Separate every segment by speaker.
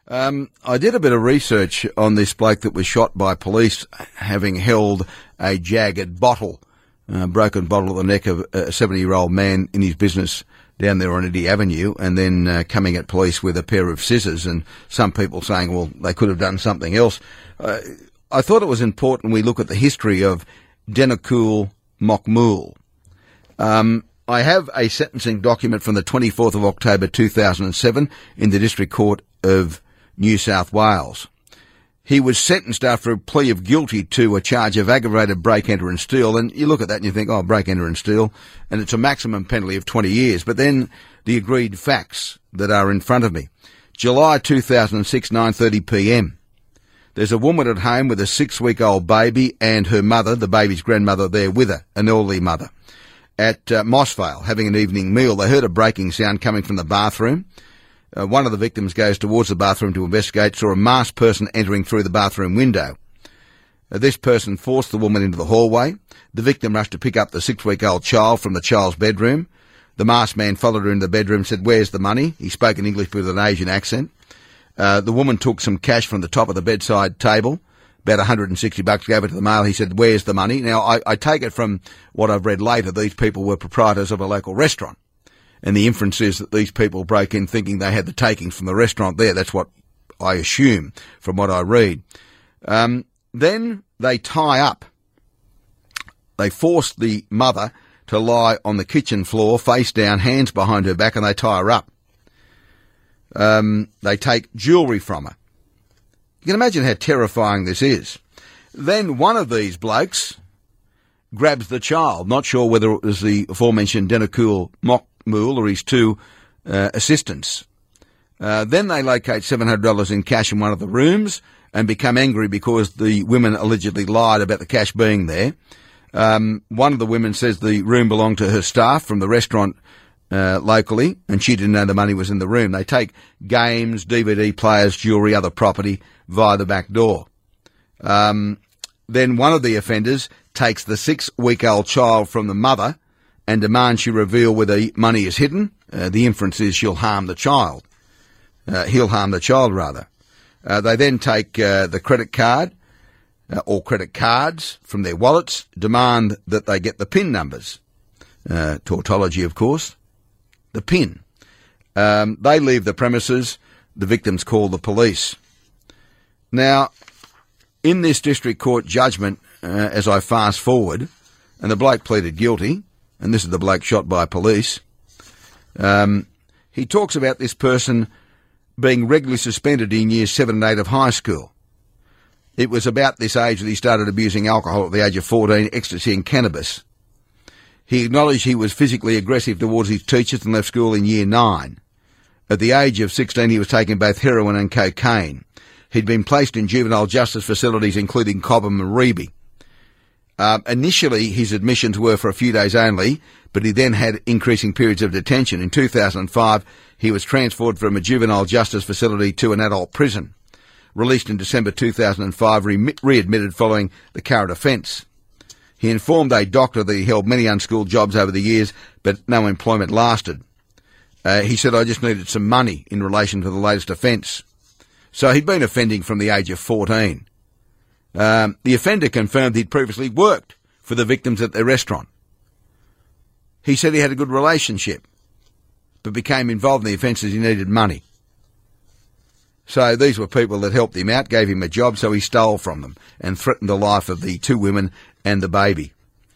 Speaker 1: I did a bit of research on this bloke that was shot by police having held a jagged bottle, broken bottle at the neck of a 70-year-old man in his business down there on Eddie Avenue, and then coming at police with a pair of scissors, and some people saying, well, they could have done something else. I thought it was important we look at the history of Denakul Mokmul. I have a sentencing document from the 24th of October 2007 in the District Court of New South Wales. He was sentenced after a plea of guilty to a charge of aggravated break, enter and steal. And you look at that and you think, oh, break, enter and steal. And it's a maximum penalty of 20 years. But then the agreed facts that are in front of me. July 2006, 9:30 p.m. There's a woman at home with a 6-week-old baby and her mother, the baby's grandmother, there with her, an elderly mother, at Mossvale having an evening meal. They heard a breaking sound coming from the bathroom. One of the victims goes towards the bathroom to investigate, saw a masked person entering through the bathroom window. This person forced the woman into the hallway. The victim rushed to pick up the 6-week-old child from the child's bedroom. The masked man followed her into the bedroom and said, "Where's the money?" He spoke in English with an Asian accent. The woman took some cash from the top of the bedside table, about $160, gave it to the male. He said, "Where's the money?" Now, I take it from what I've read later, these people were proprietors of a local restaurant. And the inference is that these people broke in thinking they had the takings from the restaurant there. That's what I assume from what I read. Then they tie up. They force the mother to lie on the kitchen floor, face down, hands behind her back, and they tie her up. They take jewellery from her. You can imagine how terrifying this is. Then one of these blokes grabs the child, not sure whether it was the aforementioned Denakul Mokmul or his two assistants. Then they locate $700 in cash in one of the rooms and become angry because the women allegedly lied about the cash being there. One of the women says the room belonged to her staff from the restaurant locally, and she didn't know the money was in the room. They take games, DVD players, jewellery, other property via the back door. Then one of the offenders takes the 6-week-old child from the mother and demands she reveal where the money is hidden. The inference is she'll harm the child. He'll harm the child, rather. They then take the credit card or credit cards from their wallets, demand that they get the PIN numbers. Tautology, of course. The PIN. They leave the premises. The victims call the police. Now, in this district court judgment, as I fast forward, and the bloke pleaded guilty, and this is the bloke shot by police, he talks about this person being regularly suspended in years 7 and 8 of high school. It was about this age that he started abusing alcohol at the age of 14, ecstasy and cannabis. He acknowledged he was physically aggressive towards his teachers and left school in year 9. At the age of 16, he was taking both heroin and cocaine. He'd been placed in juvenile justice facilities, including Cobham and Reby. Initially, his admissions were for a few days only, but he then had increasing periods of detention. In 2005, he was transferred from a juvenile justice facility to an adult prison. Released in December 2005, readmitted following the current offence. He informed a doctor that he held many unschooled jobs over the years, but no employment lasted. He said, "I just needed some money in relation to the latest offence." So he'd been offending from the age of 14. The offender confirmed he'd previously worked for the victims at their restaurant. He said he had a good relationship, but became involved in the offences. He needed money. So these were people that helped him out, gave him a job, so he stole from them and threatened the life of the 2 women and the baby.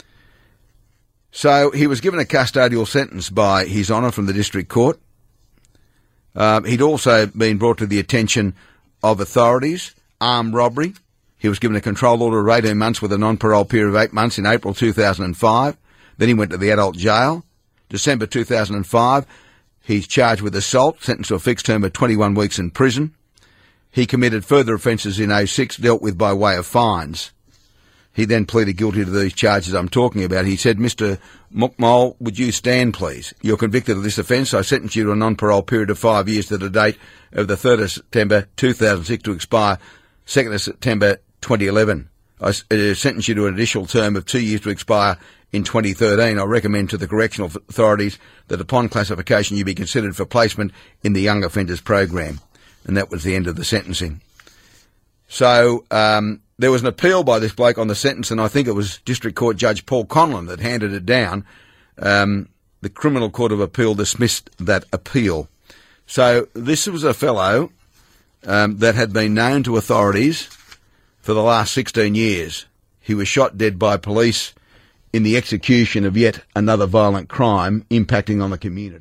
Speaker 1: So he was given a custodial sentence by His Honour from the District Court. He'd also been brought to the attention of authorities, armed robbery. He was given a control order of 18 months with a non-parole period of 8 months in April 2005. Then he went to the adult jail. December 2005, he's charged with assault, sentenced to a fixed term of 21 weeks in prison. He committed further offences in 06, dealt with by way of fines. He then pleaded guilty to these charges I'm talking about. He said, "Mr. Mokmul, would you stand, please? You're convicted of this offence. I sentence you to a non-parole period of 5 years to the date of the 3rd of September 2006 to expire 2nd of September 2011. I sentence you to an additional term of 2 years to expire in 2013. I recommend to the correctional authorities that upon classification you be considered for placement in the Young Offenders Program." and that was the end of the sentencing. So there was an appeal by this bloke on the sentence, and I think it was District Court Judge Paul Conlon that handed it down. The Criminal Court of Appeal dismissed that appeal. So this was a fellow that had been known to authorities for the last 16 years. He was shot dead by police in the execution of yet another violent crime impacting on the community.